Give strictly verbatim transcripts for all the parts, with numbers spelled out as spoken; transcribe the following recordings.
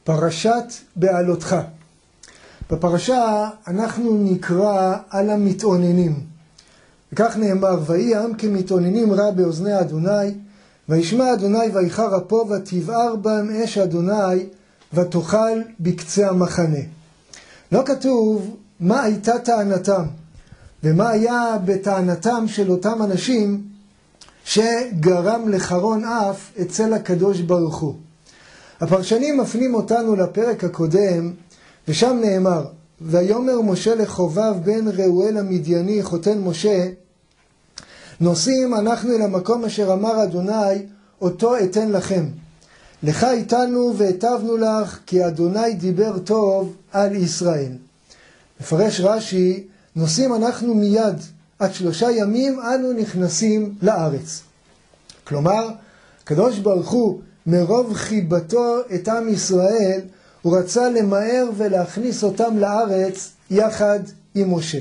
פרשת בעלותך. בפרשה אנחנו נקרא על המתאוננים. וכך נאמר, ויהי העם כמתאוננים רע באוזני אדוני, וישמע אדוני ויחר אפו ותבער בם אש אדוני ותאכל בקצה המחנה. לא כתוב מה הייתה טענתם ומה היה בטענתם של אותם אנשים שגרם לחרון אף אצל הקדוש ברוך הוא. הפרשנים מפנים אותנו לפרק הקודם, ושם נאמר, ויאמר משה לחובב בן ראואל המדייני חותן משה, נוסעים אנחנו אל המקום אשר אמר אדוני, אותו אתן לכם. לך איתנו והטבנו לך, כי אדוני דיבר טוב על ישראל. מפרש רש"י, נוסעים אנחנו מיד, עד שלושה ימים אנו נכנסים לארץ. כלומר, הקדוש ברוך הוא מרוב חיבתו את עם ישראל, הוא רצה למהר ולהכניס אותם לארץ יחד עם משה.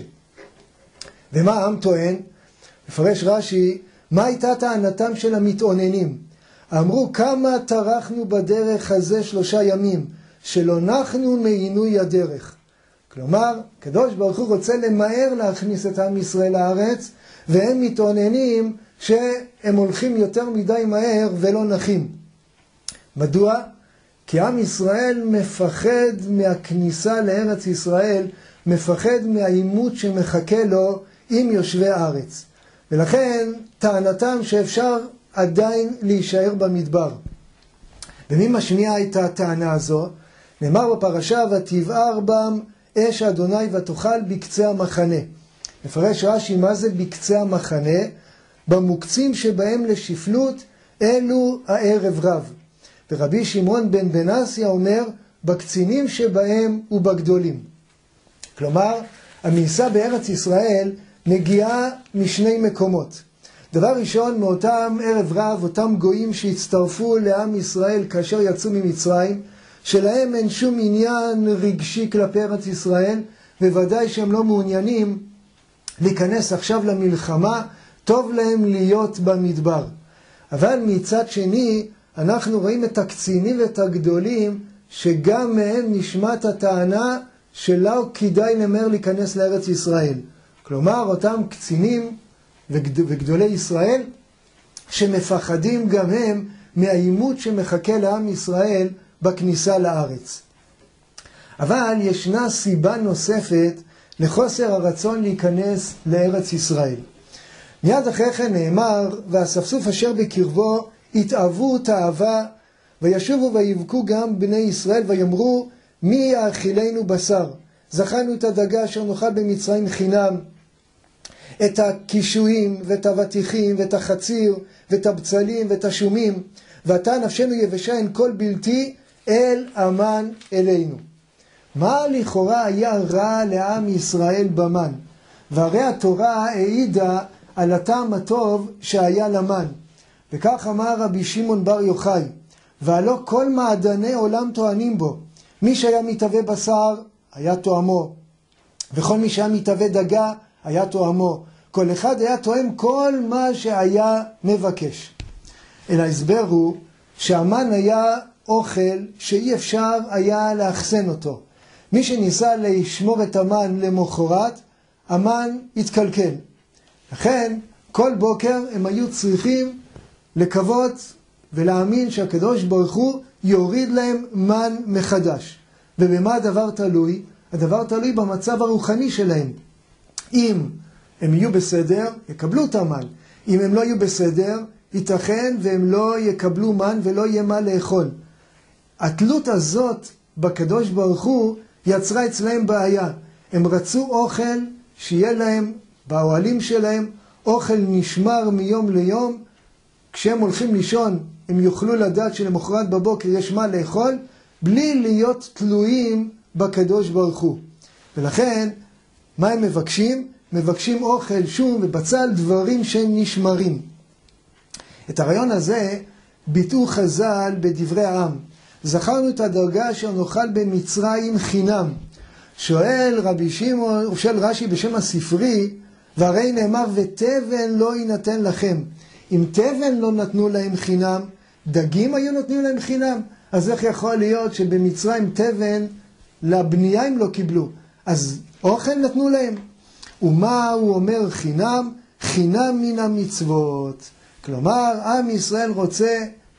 ומה העם טוען? מפרש רש"י, מה הייתה טענתם של המתאוננים? אמרו, כמה טרחנו בדרך הזה שלושה ימים, שלא נחנו מעינוי הדרך. כלומר, הקדוש ברוך הוא רוצה למהר להכניס את עם ישראל לארץ, והם מתאוננים שהם הולכים יותר מדי מהר ולא נחים. מדוע? כי עם ישראל מפחד מהכניסה לארץ ישראל, מפחד מהעימות שמחכה לו עם יושבי הארץ. ולכן טענתם שאפשר עדיין להישאר במדבר. ומי משמיע את הטענה הזו? נאמר בפרשה, ותבער בם אש אדוני ותאכל בקצה המחנה. מפרש רש"י, מה זה בקצה המחנה? במוקצים שבהם לשפלות אלו הערב רב. ורבי שמעון בן בנסיה אומר, בקצינים שבהם ובגדולים. כלומר, המאסה בארץ ישראל מגיעה משני מקומות. דבר ראשון, מאותם ערב רב, אותם גויים שהצטרפו לעם ישראל כאשר יצאו ממצרים, שלהם אין שום עניין רגשי כלפי ארץ ישראל, וודאי שהם לא מעוניינים להיכנס עכשיו למלחמה, טוב להם להיות במדבר. אבל מצד שני, אנחנו רואים את הקצינים ואת הגדולים, שגם מהם נשמעת הטענה שלא כדאי למהר להיכנס לארץ ישראל. כלומר, אותם קצינים וגד... וגדולי ישראל, שמפחדים גם הם מהעימות שמחכה לעם ישראל בכניסה לארץ. אבל ישנה סיבה נוספת לחוסר הרצון להיכנס לארץ ישראל. מיד אחרי כן נאמר, והאספסוף אשר בקרבו התאהבו תאווה, וישובו ויבכו גם בני ישראל ויאמרו, מי יאכילנו בשר? זכרנו את הדגה אשר נאכל במצרים חינם, את הקישואים ואת הבטיחים ואת החציר ואת הבצלים ואת השומים, ועתה נפשנו יבשה אין כל בלתי אל אמן אלינו. מה לכאורה היה רע לעם ישראל במן? והרי התורה העידה על הטעם הטוב שהיה למן. וכך אמר רבי שמעון בר יוחאי, והלא כל מעדני עולם טוענים בו. מי שהיה מתהווה בשר היה טועמו, וכל מי שהיה מתהווה דגה היה טועמו. כל אחד היה טועם כל מה שהיה מבקש. אלא ההסבר הוא שהמן היה אוכל שאי אפשר היה לאחסן אותו. מי שניסה לשמור את המן למחרת, המן התקלקל. לכן כל בוקר הם היו צריכים לקוות ולהאמין שהקדוש ברוך הוא יוריד להם מן מחדש. ובמה הדבר תלוי? הדבר תלוי במצב הרוחני שלהם. אם הם יהיו בסדר, יקבלו את המן. אם הם לא יהיו בסדר, ייתכן והם לא יקבלו מן ולא יהיה מה לאכול. התלות הזאת בקדוש ברוך הוא יצרה אצלהם בעיה. הם רצו אוכל שיהיה להם באוהלים שלהם, אוכל נשמר מיום ליום. כשהם הולכים לישון, הם יוכלו לדעת שלמחרת בבוקר יש מה לאכול, בלי להיות תלויים בקדוש ברוך הוא. ולכן, מה הם מבקשים? מבקשים אוכל, שום ובצל, דברים שהם נשמרים. את הרעיון הזה ביטאו חז"ל בדברי העם. זכרנו את הדרגה אשר נאכל במצרים חינם. שואל רבי שמעון, הוא שואל רש"י בשם הספרי, והרי נאמר ותבן לא יינתן לכם. אם תבן לא נתנו להם חינם, דגים היו נותנים להם חינם. אז איך יכול להיות שבמצרים תבן לבנייה הם לא קיבלו? אז אוכל נתנו להם. ומה הוא אומר חינם? חינם מן המצוות. כלומר, עם ישראל רוצה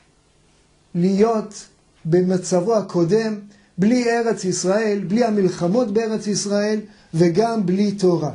להיות במצבו הקודם, בלי ארץ ישראל, בלי המלחמות בארץ ישראל, וגם בלי תורה.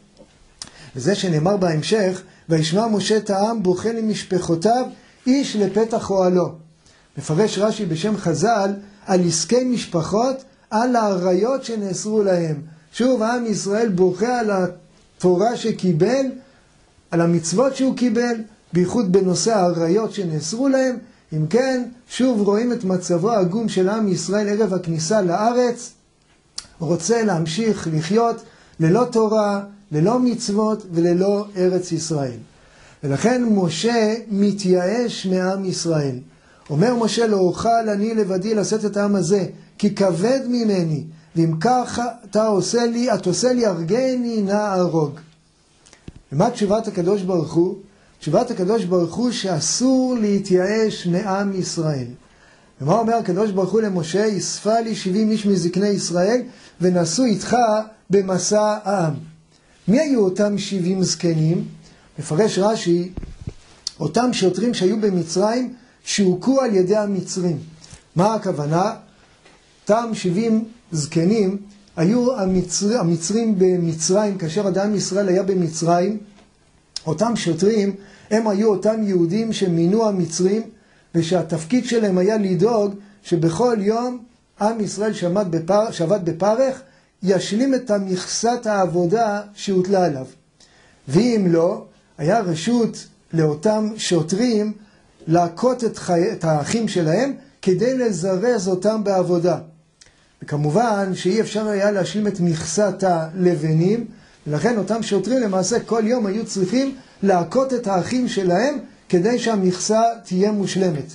וזה שנאמר בהמשך, וישמע משה את העם בוכה למשפחותיו, איש לפתח אוהלו. מפרש רש"י בשם חז"ל על עסקי משפחות, על העריות שנאסרו להם. שוב, עם ישראל בוכה על התורה שקיבל, על המצוות שהוא קיבל, בייחוד בנושא העריות שנאסרו להם. אם כן, שוב רואים את מצבו העגום של עם ישראל ערב הכניסה לארץ, רוצה להמשיך לחיות ללא תורה, ללא מצוות וללא ארץ ישראל. ולכן משה מתייאש מעם ישראל. אומר משה, לא אוכל אני לבדי לשאת את העם הזה, כי כבד ממני, ואם ככה אתה עושה לי, את עושה לי הרגני נא הרוג. ומה תשובת הקדוש ברוך הוא? תשובת הקדוש ברוך הוא שאסור להתייאש מעם ישראל. ומה אומר הקדוש ברוך הוא למשה? יספה לי שבעים איש מזקני ישראל ונסו איתך במסע העם. מי היו אותם שבעים זקנים? מפרש רש"י, אותם שוטרים שהיו במצרים שהוכו על ידי המצרים. מה הכוונה? אותם שבעים זקנים היו המצר, המצרים במצרים, כאשר אדם ישראל היה במצרים. אותם שוטרים הם היו אותם יהודים שמינו המצרים, ושהתפקיד שלהם היה לדאוג שבכל יום עם ישראל שעבד בפר, שעבד בפרך ישלים את המכסת העבודה שהוטלה עליו. ואם לא, היה רשות לאותם שוטרים להכות את, חי... את האחים שלהם כדי לזרז אותם בעבודה. וכמובן שאי אפשר היה להשלים את מכסת הלבנים, ולכן אותם שוטרים למעשה כל יום היו צריכים להכות את האחים שלהם כדי שהמכסה תהיה מושלמת.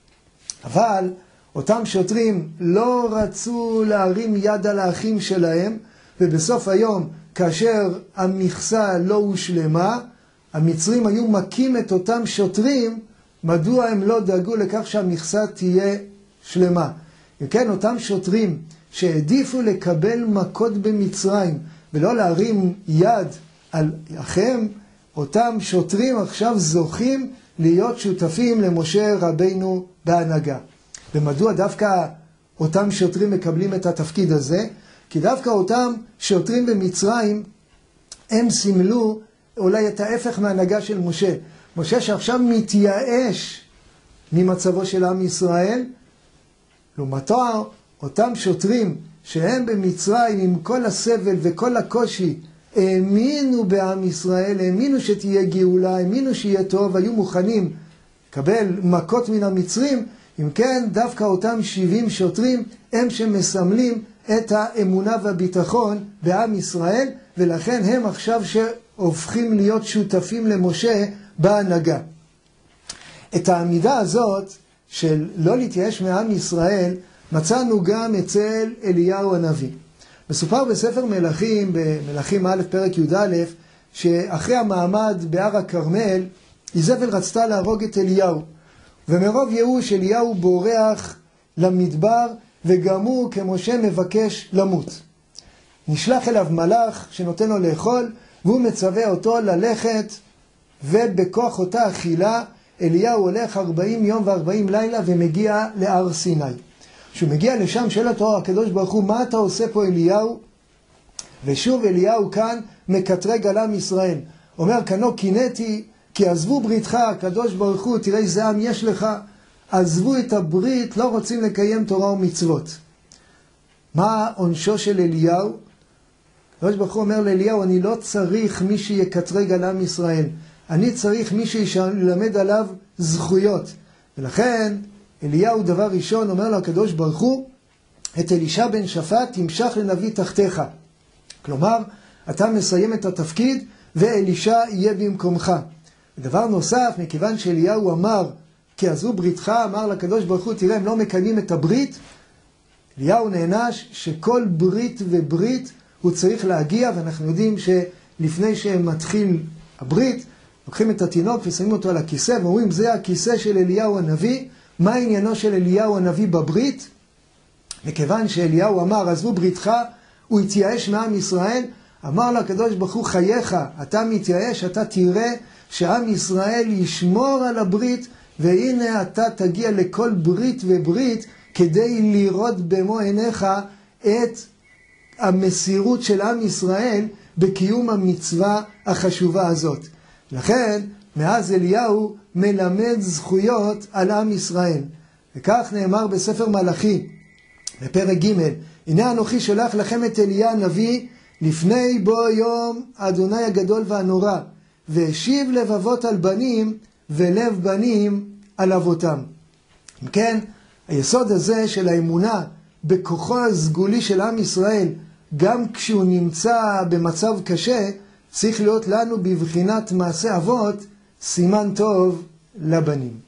אבל אותם שוטרים לא רצו להרים יד על האחים שלהם, ובסוף היום כאשר המכסה לא הושלמה, המצרים היו מכים את אותם שוטרים. מדוע הם לא דאגו לכך שהמכסה תהיה שלמה? וכן, אותם שוטרים שהעדיפו לקבל מכות במצרים ולא להרים יד על אחיהם, אותם שוטרים עכשיו זוכים להיות שותפים למשה רבינו בהנהגה. ומדוע דווקא אותם שוטרים מקבלים את התפקיד הזה? כי דווקא אותם שוטרים במצרים הם סימלו אולי את ההפך מהנהגה של משה. משה שעכשיו מתייאש ממצבו של עם ישראל, לעומתו אותם שוטרים שהם במצרים עם כל הסבל וכל הקושי האמינו בעם ישראל, האמינו שתהיה גאולה, האמינו שיהיה טוב, היו מוכנים לקבל מכות מן המצרים. אם כן, דווקא אותם שבעים שוטרים הם שמסמלים את האמונה והביטחון בעם ישראל, ולכן הם עכשיו שהופכים להיות שותפים למשה בהנהגה. את העמידה הזאת של לא להתייאש מעם ישראל מצאנו גם אצל אליהו הנביא. מסופר בספר מלכים, במלכים א' פרק י"א, שאחרי המעמד בהר הכרמל, איזבל רצתה להרוג את אליהו. ומרוב ייאוש אליהו בורח למדבר, וגם הוא כמשה מבקש למות. נשלח אליו מלאך שנותן לו לאכול, והוא מצווה אותו ללכת, ובכוח אותה אכילה אליהו הולך ארבעים יום וארבעים לילה ומגיע להר סיני. כשהוא מגיע לשם שואל אותו הקדוש ברוך הוא, מה אתה עושה פה אליהו? ושוב אליהו כאן מקטרג על עם ישראל. אומר, כנו קינאתי, כי עזבו בריתך, הקדוש ברוך הוא, תראה איזה עם יש לך, עזבו את הברית, לא רוצים לקיים תורה ומצוות. מה עונשו של אליהו? הקדוש ברוך הוא אומר לאליהו, אני לא צריך מי שיקטרג על עם ישראל, אני צריך מי שילמד עליו זכויות. ולכן אליהו דבר ראשון אומר לו הקדוש ברוך הוא, את אלישע בן שפט תמשך לנביא תחתיך. כלומר, אתה מסיים את התפקיד ואלישע יהיה במקומך. ודבר נוסף, מכיוון שאליהו אמר, כי עזבו בריתך, אמר לקדוש ברוך הוא, תראה, הם לא מקיימים את הברית, אליהו נענש שכל ברית וברית הוא צריך להגיע, ואנחנו יודעים שלפני שמתחיל הברית, לוקחים את התינוק ושמים אותו על הכיסא, ואומרים, זה הכיסא של אליהו הנביא, מה עניינו של אליהו הנביא בברית? מכיוון שאליהו אמר, עזבו בריתך, הוא התייאש מעם ישראל, אמר לה הקדוש ברוך הוא, חייך, אתה מתייאש, אתה תראה שעם ישראל ישמור על הברית, והנה אתה תגיע לכל ברית וברית, כדי לראות במו עיניך את המסירות של עם ישראל בקיום המצווה החשובה הזאת. לכן, מאז אליהו מלמד זכויות על עם ישראל. וכך נאמר בספר מלאכי, בפרק ג', הנה אנוכי שולח לכם את אליה הנביא, לפני בוא יום אדוני הגדול והנורא, והשיב לבבות על בנים, ולב בנים על אבותם. אם כן, היסוד הזה של האמונה בכוחו הסגולי של עם ישראל, גם כשהוא נמצא במצב קשה, צריך להיות לנו בבחינת מעשה אבות סימן טוב לבנים.